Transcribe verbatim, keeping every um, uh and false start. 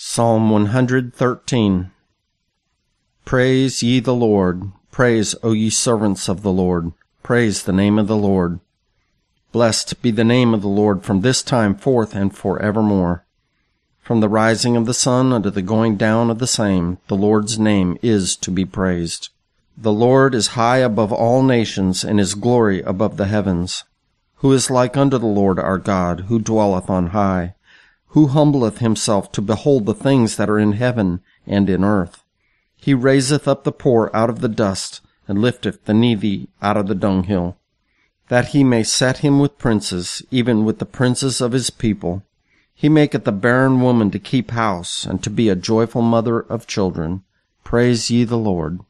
Psalm one hundred thirteen. Praise ye the Lord. Praise, O ye servants of the Lord. Praise the name of the Lord. Blessed be the name of the Lord from this time forth and forevermore. From the rising of the sun unto the going down of the same, the Lord's name is to be praised. The Lord is high above all nations, and his glory above the heavens. Who is like unto the Lord our God, who dwelleth on high, who humbleth himself to behold the things that are in heaven and in earth. He raiseth up the poor out of the dust, and lifteth the needy out of the dunghill, that he may set him with princes, even with the princes of his people. He maketh a barren woman to keep house, and to be a joyful mother of children. Praise ye the Lord.